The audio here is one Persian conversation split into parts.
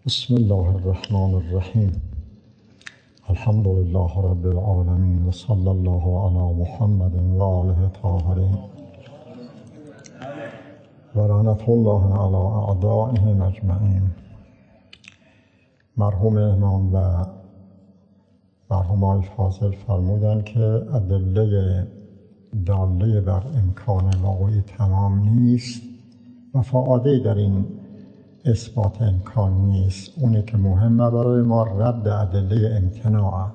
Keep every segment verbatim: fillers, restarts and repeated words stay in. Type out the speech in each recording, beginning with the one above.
بسم الله الرحمن الرحیم. الحمد لله رب العالمین و صلی الله علی محمد و آله الطاهرین و لعنة الله علی اعدائهم اجمعین. مرحوم امام و مرحوم آقای فاضل فرمودند که ادله داله بر امکان واقعی تمام نیست و فعاده‌ای در این اثبات امکان نیست. اونی که مهمه برای ما رد ادله امتناع.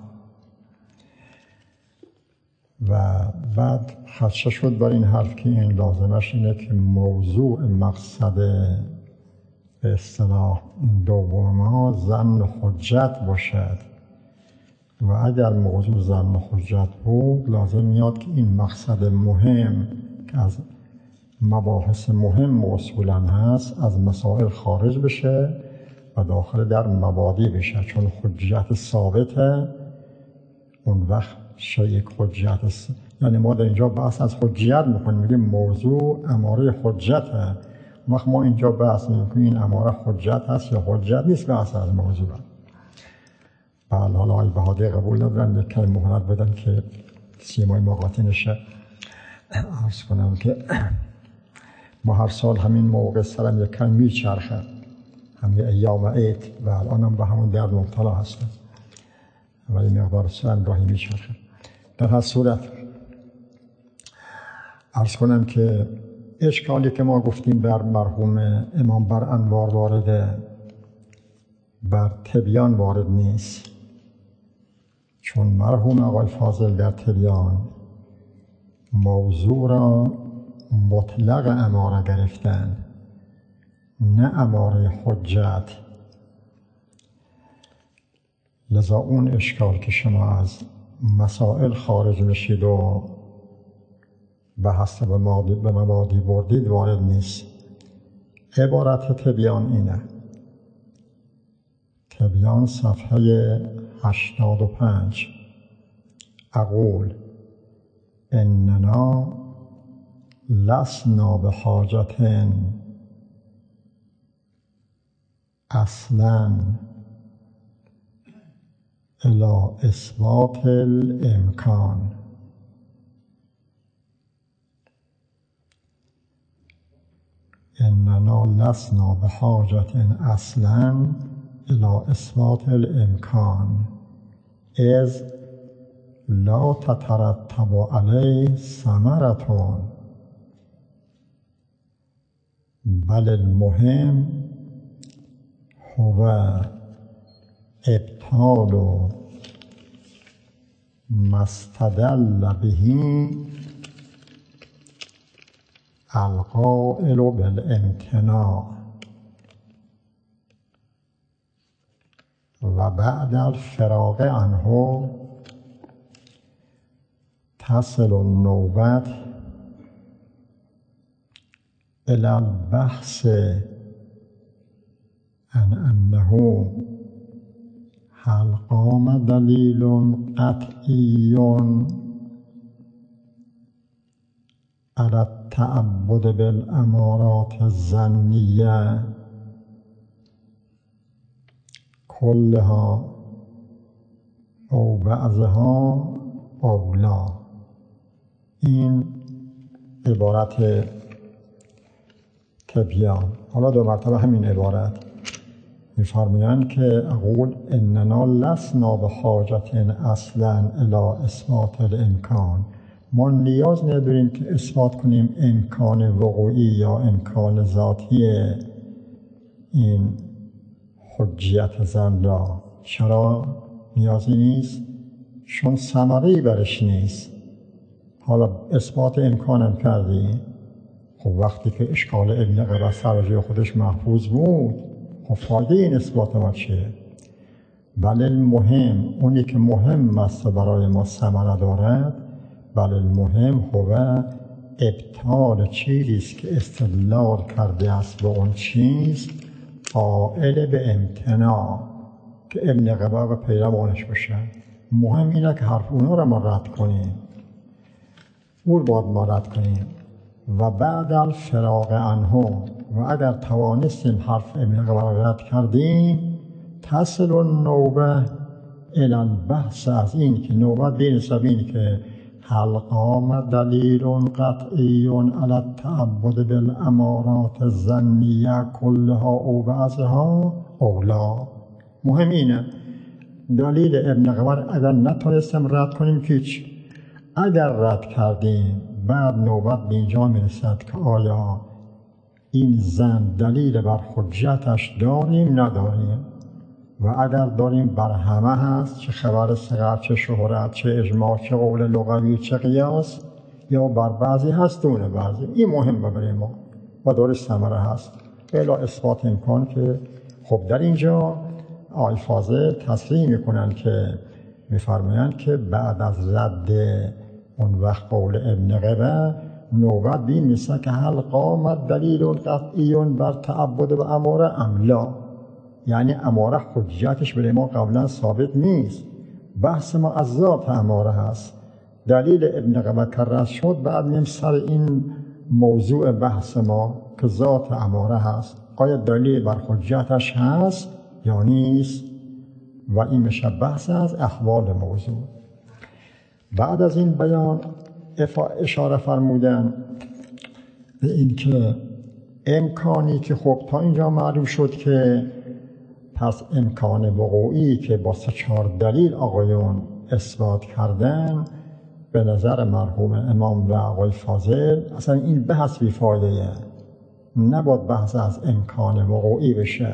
و بعد خدشه شد بر این حرف که این لازمش اینه که موضوع مقصد به اصطلاح دوم ها ظن حجت باشد و اگر موضوع ظن حجت بود لازم میاد که این مقصد مهم که از مباحث مهم اصولا هست از مسائل خارج بشه و داخل در مبادی بشه، چون حجت ثابته. اون وقت شیء حجت است، یعنی ما در اینجا بحث از حجت میکنیم، میگیم موضوع اماره حجته. وقت ما اینجا بحث میکنیم این اماره حجت هست یا حجت نیست، بحث از موضوع. بله، حالا آقای بهادی قبول ندارن یک کلمه مهلت بدن که سیمای مقاطی نشه. عرض کنم که ما هر سال همین موقع سرم یک کم میچرخه، همین ایام عید و الان هم به همون درد مبتلا هستم ولی مقدار سرم راهی میچرخه. در هر صورت عرض کنم که اشکالی که ما گفتیم بر مرحوم امام بر انوار وارده، بر تبیان وارد نیست، چون مرحوم آقای فاضل در تبیان موضوع را مطلق اماره گرفتن، نه اماره حجت. لذا اون اشکال که شما از مسائل خارج میشید و به حسب به مبادی بردید وارد نیست. عبارت تبیان اینه. تبیان صفحه هشتاد و پنج. اقول اننا لسنا به حاجت اصلا الی اثبات الامکان. اننا لسنا به حاجت اصلا الی اثبات الامکان اذ لا تترتب علیه ثمرة بل المهم هو ابطال ما استدل به القائل بالامتناع و بعد الفراغ عنه تصل النوبت الى البحث عن انه هل قام دلیل قطعی على التعبد بالامارات الظنیه کلها او بعضها او لا. این عبارت تبیان. حالا دو مرتبه همین عبارت می‌فرمایند که اقول اننا لسنا به حاجت اصلا الی اثبات الامکان. ما نیاز نداریم که اثبات کنیم امکان وقوعی یا امکان ذاتی این حجیت ظن را. چرا نیازی نیست؟ چون ثمره‌ای برش نیست. حالا اثبات امکانم کردی، خب وقتی که اشکال ابن قبا سر خودش محفوظ بود، خب فایده این اثبات ما چیه؟ بل المهم، اونی که مهم است برای ما ثمره دارد، بل المهم هو ابطال چیزی است که استدلال کرده است به اون چیز قائل به امتناع که ابن قبا و پیروانش باشن. مهم اینه که حرف اونا را ما رد کنیم، اون باید ما رد کنیم. و بعد الفراغ عنه، و اگر توانستیم حرف ابن قبا را رد کردیم تصل النوبه الی البحث، از این که نوبت بینسب این که هل قام دلیل قطعی علی التعبد بالامارات الظنیه کلها او بعضها او لا. مهم اینه دلیل ابن قمر اگر نتونستم رد کنیم که هیچ، اگر رد کردیم بعد نوبت به اینجا میرسد که آیا این زن دلیل بر حجتش داریم نداریم، و اگر داریم بر همه هست، چه خبر صغر چه شهرت چه اجماع چه قول لغوی چه قیاس، یا بر بعضی هست دونه بعضی. این مهمه برای ما و داره ثمره هست بلا اثبات امکان. که خب در اینجا آقای فاضل تصریح میکنن که میفرمایند که بعد از رد اون وقت قول ابن قبه نوبت بین میسه که هل قامت دلیل قطعی بر تعبد و اماره ام لا، یعنی اماره حجتش برای ما قبلا ثابت نیست، بحث ما از ذات اماره هست. دلیل ابن قبه که رد شد بعد میم سر این موضوع بحث ما که ذات اماره هست، آیا دلیل بر حجتش هست یا نیست، و این میشه بحث از احوال موضوع. بعد از این بیان اشاره فرمودن به این که امکانی که خب تا اینجا معلوم شد که پس امکان وقوعی که با سه چهار دلیل آقایون اثبات کردن به نظر مرحوم امام و آقای فاضل اصلا این بحث بیفایده، نباید بحث از امکان وقوعی بشه.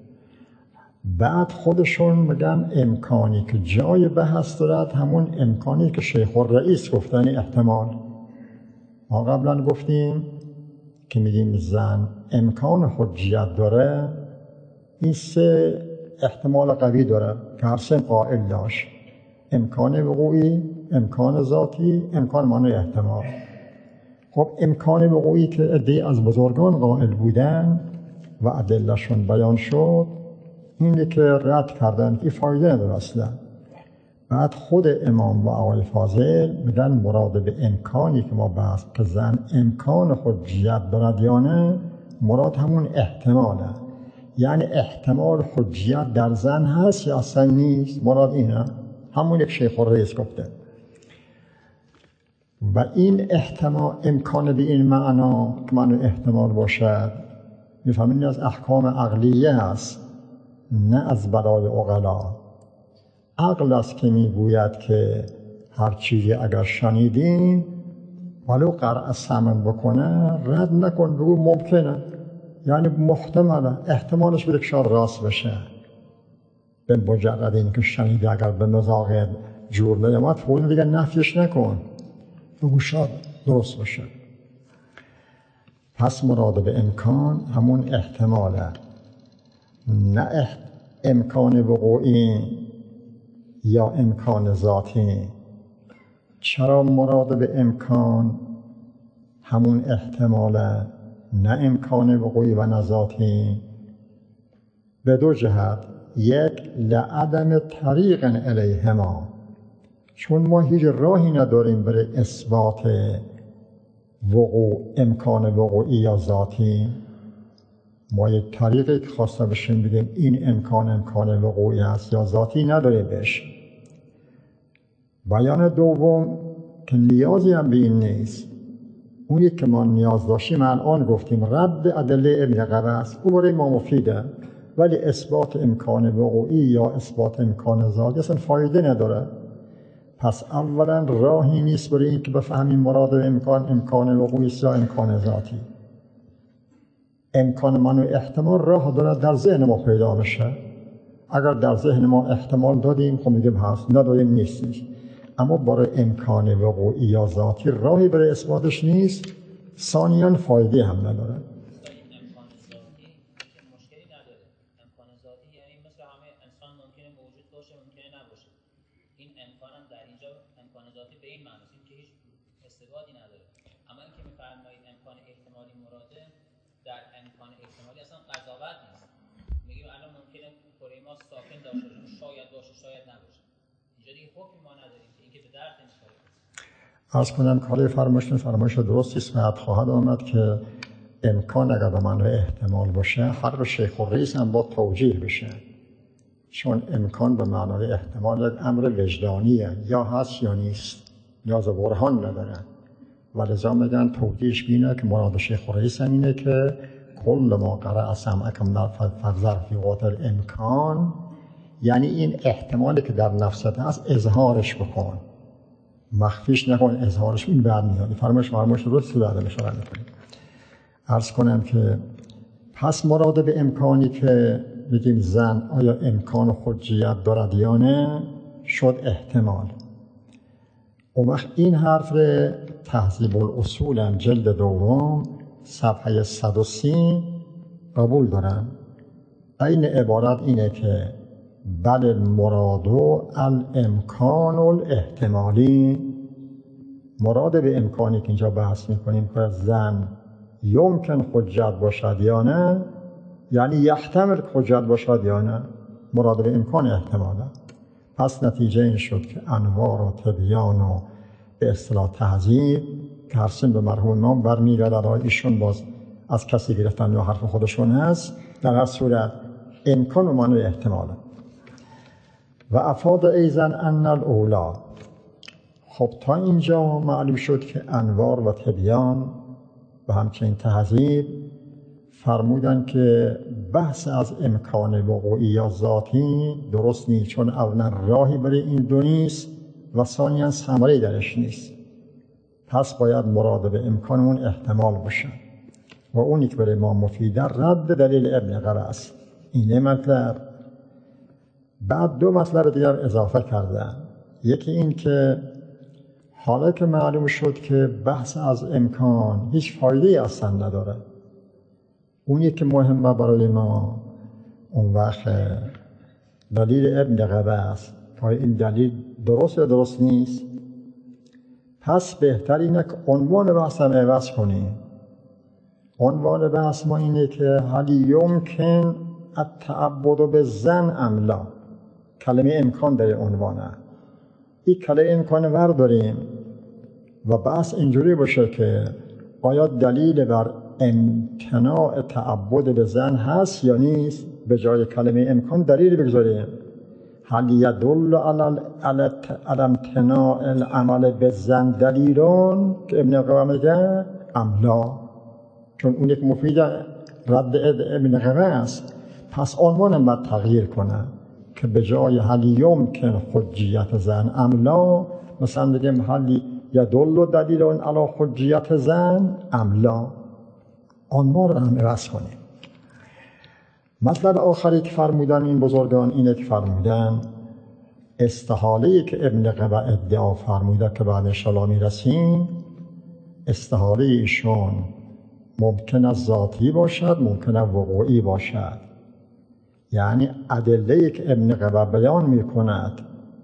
بعد خودشون میگن امکانی که جای بحث دارد همون امکانی که شیخ الرئیس گفتن احتمال. ما قبلا گفتیم که میگیم زن امکان حجیت داره، این سه احتمال قوی داره که هر سه قائل داشت: امکان وقوعی، امکان ذاتی، امکان معنی احتمال. خب امکان وقوعی که عده‌ای از بزرگان قائل بودن و ادله‌شون بیان شد، اینه که رد کردن که فایده نداره اصلا. بعد خود امام و آقای فاضل میگن مراد به امکانی که ما بحث که زن امکان حجیت دارد یا نه، مراد همون احتماله، یعنی احتمال حجیت در زن هست یا اصلا نیست، مراد اینه، همون یک شیخ الرئیس گفته. و این احتمال امکان به این معنا که معنی احتمال باشد میفهمین از احکام عقلیه هست، نه از برای عقلا. عقل است که میگوید که هر چیزی اگر شنیدین ولو قرع سمن بکنه رد نکن، بگو ممکنه، یعنی محتمله، احتمالش بده که راست بشه. به مجرد این که شنیدی اگر به مذاق جور نیامد فوری دیگه نفیش نکن، بگو شاید درست بشه. پس مراد به امکان همون احتماله، نه احت... امکان وقوعی یا امکان ذاتی. چرا مراد به امکان همون احتماله، نه امکان وقوعی و نه ذاتی؟ به دو جهت: یک، لعدم طریق الیهما، چون ما هیچ راهی نداریم برای اثبات وقوع، امکان وقوعی یا ذاتی. ما یک طریقی که خواسته بشیم بگیم این امکان امکان وقوعی است یا ذاتی نداره بهش. بیان دوم که نیازی هم به این نیست، اونی که ما نیاز داشتیم الان گفتیم رد ادله ابن قبه است، او برای ما مفیده، ولی اثبات امکان وقوعی یا اثبات امکان ذاتی اصلا فایده نداره. پس اولا راهی نیست برای این که بفهمیم مراد امکان امکان وقوعی است یا امکان ذاتی. امکان من و احتمال راه داره در ذهن ما پیدا بشه. اگر در ذهن ما احتمال دادیم خب میگیم هست، ندادیم نیست. اما برای امکان وقوعی یا ذاتی راهی برای اثباتش نیست، ثانیاً فایده هم نداره. امکان ذاتی مشکلی نداره. امکان ذاتی یعنی مثل همه انسان ممکنه موجود باشه ممکنه نباشه. این امکان هم در اینجا امکان ذاتی به این معنی است که هیچ استبعادی نداره. اما اینکه می‌فرمایید امکان احتمالی مراده، در امکان احتمالی اصلا قضاوت نیست. میگیم الان ممکنه کره ما ساکن داشته باشه، شاید باشه شاید نباشه. اینجا دیگه حکمی ما نداریم که اینکه به درد نمی‌خوره. عرض کنم کاری فرمایشتون فرمایش درستی است. بعد خواهد آمد که امکان اگر به معنای احتمال باشه حرف شیخ الرئیس هم با توجیه بشه. چون امکان به معنای احتمال یک امر وجدانیه، یا هست یا نیست، نیاز برهان نداره و لذا میگن توجیهش بینه که مراد شیخ رئیس اینه که کل ما قرأ سمعکم در فضل فی قدر امکان، یعنی این احتمالی که در نفست هست اظهارش بکن، مخفیش نکن، اظهارش این برمیاد. فرمایش فرمایش درست رو بعد اشاره میکنیم. عرض کنم که پس مراد به امکانی که بگیم زن آیا امکان و حجیت دارد یا نه شد احتمال. اون وقت این حرف تهذیب الاصول جلد دوم صفحه صد و سی قبول دارم. این عبارت اینه که بل المراد الامکان الاحتمالی، مراد به امکانی که اینجا بحث میکنیم که زن یمکن حجت باشد یا نه، یعنی یحتمل حجت باشد یا نه، مراد به امکان احتماله. پس نتیجه این شد که انوار و تبیان و به اصطلاح تهذیب که هرسن به مرحوم امام برمیگردد، ایشون باز از کسی گرفتن یا حرف خودشون هست، در هر صورت امکان و معنی احتماله. و افاد ایزن ان الاولا. خب تا اینجا معلوم شد که انوار و تبیان و همچنین تهذیب فرمودن که بحث از امکان وقوعی یا ذاتی درست نیست، چون اولا راهی برای این دو نیست و ثانیاً ثمره‌ای درش نیست. پس باید مراد به امکانمون احتمال باشه و اونی که برای ما مفیده رد دلیل ابن قبه است. اینه مطلب. بعد دو مطلب دیگر اضافه کردن. یکی این که حالا که معلوم شد که بحث از امکان هیچ فایده‌ای اصلا نداره، اونی که مهمه برای ما اون وقت دلیل ابن قبه است که این دلیل درست یا درست نیست. پس بهتر اینه که عنوان بحث هم عوض کنیم. عنوان بحث ما اینه که هل یمکن التعبد بالظن ام لا. کلمه امکان در عنوانه، این کلمه امکان ور داریم و بحث اینجوری باشه که آیا دلیل بر امتناع تعبد به زن هست یا نیست، به جای کلمه امکان دلیل بگذاریم. هل یدل علی امتناع العمل به زن دلیلون که ابن قبه میگه ام لا، چون اون یک مفید رد ابن قبه است. پس عنوانم باید تغییر کنه که به جای هل یمکن حجیت زن ام لا مثلا بگیم هل یدل دلیلون علی حجیت زن ام لا. عنوان رو هم عوض کنیم. مطلب آخری که فرمودن این بزرگان اینه که فرمودن استحاله‌ای که ابن قبه ادعا فرموده که بعد انشاءالله میرسیم، استحاله ایشون ممکن است ذاتی باشد، ممکن است وقوعی باشد. یعنی ادله‌ای که ابن قبه بیان میکند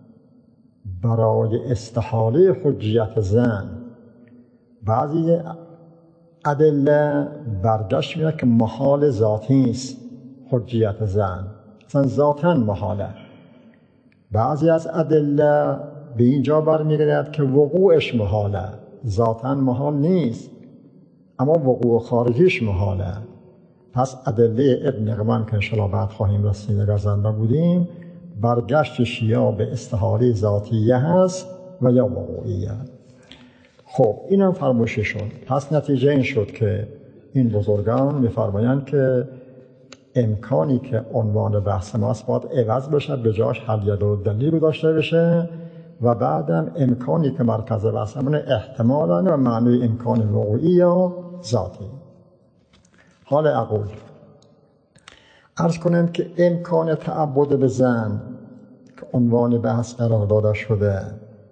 برای استحاله حجیت زن، بعضی ادله برگشت میاد که محال ذاتی است حجیت زن، اصلا ذاتاً محاله. بعضی از ادله به اینجا برمیگردد که وقوعش محاله، ذاتاً محال نیست اما وقوع خارجیش محاله. پس ادله ابن قبه که انشاءالله بعد خواهیم رسید اگر زنده بودیم، برگشتش یا به استحاله ذاتیه هست و یا وقوعیه. خب این هم فرموشه شد. پس نتیجه این شد که این بزرگان می‌فرمایند که امکانی که عنوان بحث ماست باید عوض بشه، به جاش حل یدل دلیل داشته بشه و بعدم امکانی که مرکز بحث همونه احتمالاً و معنی امکان وقوعی یا ذاتی. حال اقول عرض کنم که امکان تعبد به زن که عنوان بحث قرار داده شده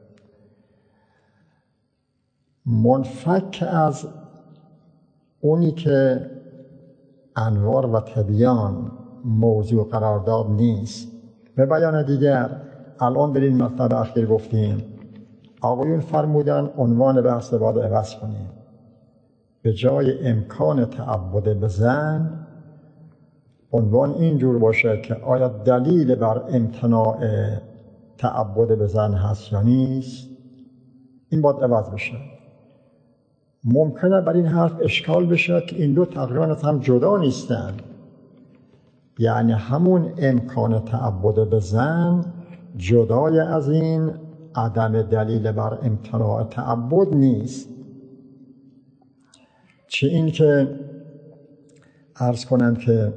منفک از اونی که انوار و تبیان موضوع قرار داد نیست. به بیان دیگر الان در این مطلب اخیر گفتیم آقایون فرمودن عنوان بحث باید عوض کنیم، به جای امکان تعبد به زن عنوان اینجور باشه که آیا دلیل بر امتناع تعبد به زن هست یا نیست. این باید عوض بشه. ممکنه بر این حرف اشکال بشه که این دو تقریبا هم جدا نیستن. یعنی همون امکان تعبد به زن جدای از این عدم دلیل بر امتناع تعبد نیست. چه این که عرض کنم که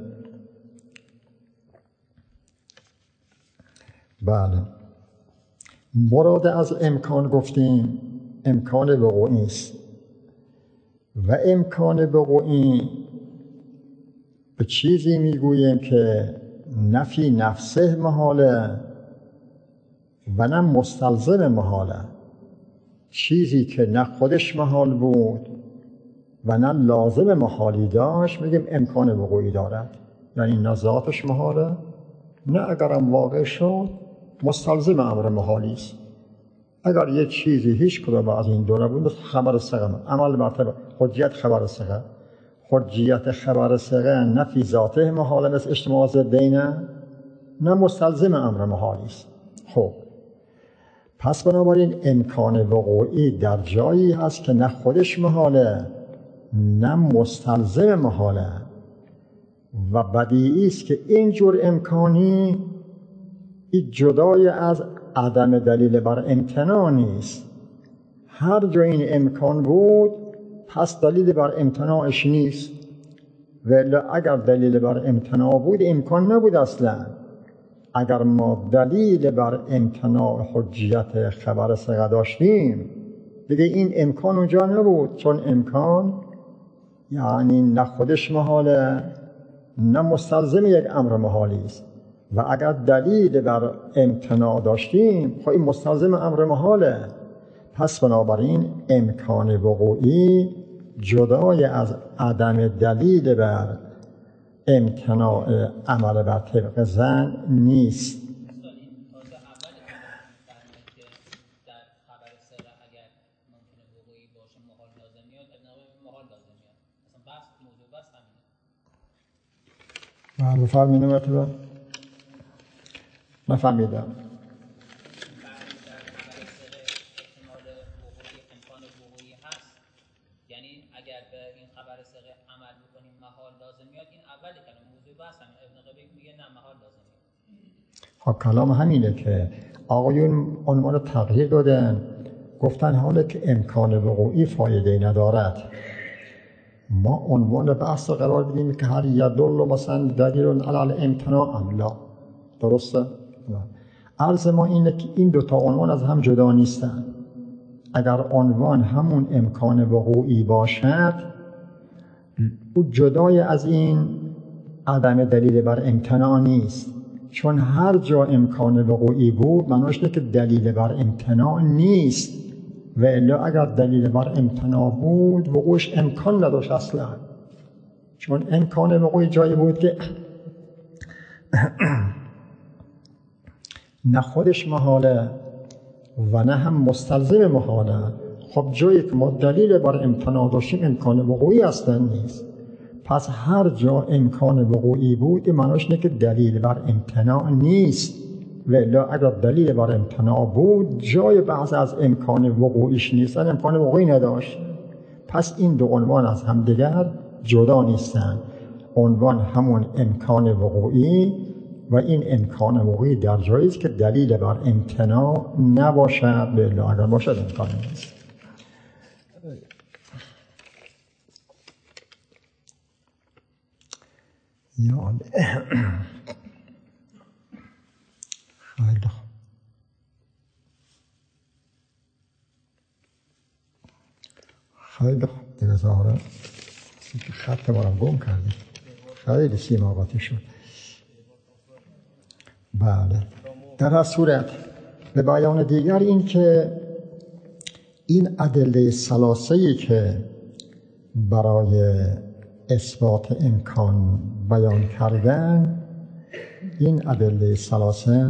بله مراد از امکان گفتیم امکان وقوعی است و امکان وقوعی به چیزی میگوییم که نفی نفسه محاله و نه مستلزم محاله، چیزی که نه خودش محال بود و نه لازم محالی داشت میگیم امکان وقوعی دارد، یعنی نه ذاتش محاله نه اگرم واقع شد مستلزم امر محالی است. اگر یک چیزی هیچ کدام از این دو نبود، مثل خبر ثقه، عمل مرتبه حجیت خبر ثقه، حجیت خبر ثقه نه فی ذاته محاله مثل اجتماع ضدین نه مستلزم امر محالی است. خب پس بنابراین امکان وقوعی در جایی هست که نه خودش محاله نه مستلزم محاله و بدیعی است که این جور امکانی این جدای از عدم دلیل بر امتناع نیست. هر جا این امکان بود پس دلیل بر امتناعش نیست، ولی اگر دلیل بر امتناع بود امکان نبود اصلا. اگر ما دلیل بر امتناع حجیت خبر ثقه داشتیم دیگه این امکان اونجا نبود، چون امکان یعنی نه خودش محاله نه مستلزم یک امر محالی است و اگر دلیل بر امتناع داشتیم خب این مستلزم امر محاله. پس بنابراین امکان وقوعی جدای از عدم دلیل بر امتناع عمل بر طبق زن نیست. من بفرمینه مرتبه نفهمیدم. خب کلام همینه که آقایون عنوان تغییر دادن، گفتن حالا که امکان وقوعی فایده ندارد ما عنوان بحث قرار بدیم که هر یدل مثلا دلیل علی امتناع ام لا. درسته؟ عرض ما اینه که این دوتا عنوان از هم جدا نیستن. اگر عنوان همون امکان وقوعی باشد او جدای از این عدم دلیل بر امتناع نیست، چون هر جا امکان وقوعی بود معناش اینه که دلیل بر امتناع نیست و الا اگر دلیل بر امتناع بود وقوعش امکان نداشت اصلا، چون امکان وقوعی جایی بود که نه خودش محاله و نه هم مستلزم محاله. خب جایی که ما دلیل بر امتناع داشتیم امکان وقوعی اصلا نیست. پس هر جا امکان وقوعی بود معناش اینه که دلیل بر امتناع نیست و الا اگر دلیل بر امتناع بود جای بحث از امکان وقوعیش نیستن، امکان وقوعی نداشت. پس این دو عنوان از هم دیگر جدا نیستن. عنوان همون امکان وقوعی و این امکان وقوعی در جایی است که دلیل بر امتناع نباشد و الا اگر باشد امکان نیست. یا خیلی خوب. خیلی خوب دیگه ظاهره که خط بارم گم کردیم، خیلی سیماقاتی شد. بله در هر صورت به بیان دیگر این که این ادله ثلاثه‌ای که برای اثبات امکان بیان کردن، این ادله ثلاثه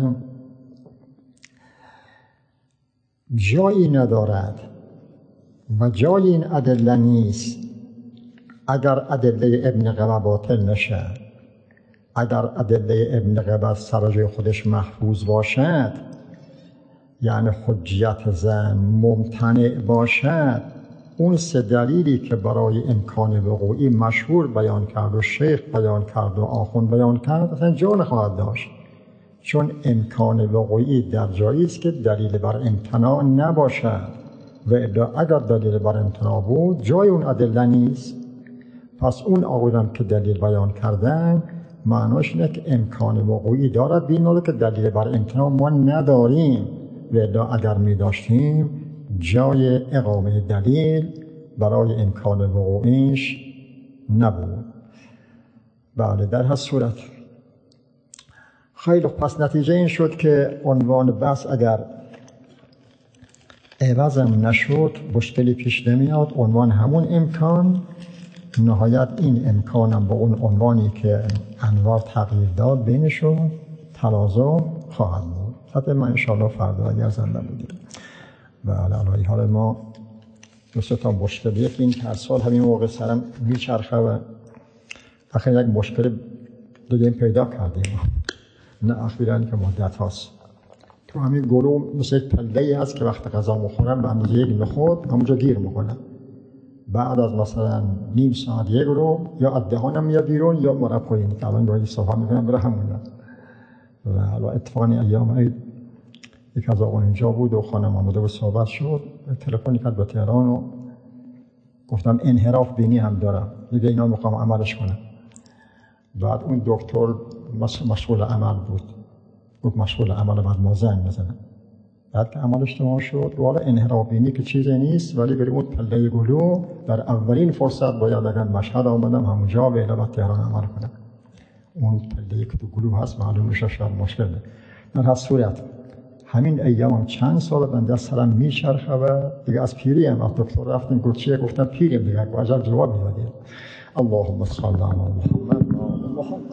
جایی ندارد و جای این ادله نیست اگر ادله ابن قبا باطل نشه. اگر ادله ابن قبا سر جای خودش محفوظ باشد، یعنی حجیت زن ممتنع باشد، اون سه دلیلی که برای امکان وقوعی مشهور بیان کرد و شیخ بیان کرد و آخوند بیان کرد اصلا جا نخواهد داشت، چون امکان وقوعی در جایی است که دلیل بر امتناع نباشد و اگر دلیل بر امتناع بود جای اون ادله نیست. پس اون آقایان که دلیل بیان کردن معناش اینه که امکان وقوعی دارد، بیناله که دلیل بر امتناع ما نداریم و اگر می داشتیم جای اقامه دلیل برای امکان وقوعیش نبود. بله در هر صورت خیلی پس نتیجه این شد که عنوان بحث اگر عوضم نشد مشکلی پیش نمیاد، عنوان همون امکان، نهایت این امکانم با اون عنوانی که انواع تغییر داد بینشون تلازم خواهد بود. حتی من انشاءالله فردا اگر زنده بودیم. بله علی حال ما دو سه تا مشکل، یکی این که هر سال همین موقع سرم میچرخه و اخیراً یک مشکل دیگه این پیدا کردیم، نه اخیراً که مدت هاست تو همین گلو مثل یک پله‌ای هست که وقت غذا میخورن به اندازه یک نخود همونجا گیر میکنن، بعد از مثلا نیم ساعت یک رو یا از دهانم میاد بیرون یا مرا پایین که الان باید صحبت میکنم بره همونجا. و حالا اتفاقاً ایام عید یک از آقایان اینجا بود و خانم آمده و صحبت شد، تلفنی کرد به تهران و گفتم انحراف بینی هم دارم دیگه، اینا میخوام عملش کنم. بعد اون دکتر مشغول عمل بود، گفت مشغول عمل، بعد ما زنگ بزنم. بعد که عملش تمام شد و حالا انحراف بینی که چیزی نیست، ولی بریم اون پله گلو در اولین فرصت باید اگر مشهد آمدم همونجا به علاوه تهران عمل کنم. اون پله که تو گلو هست معلوم میشه شاید مشکل ده. در هر صورت همین ایام هم چند سال بنده سرم میچرخه و دیگه از پیری هم از دکتر رفتیم گفت چیه؟ گفتم پیریم دیگه، عجب جواب میدادیم. اللهم صل علی محمد.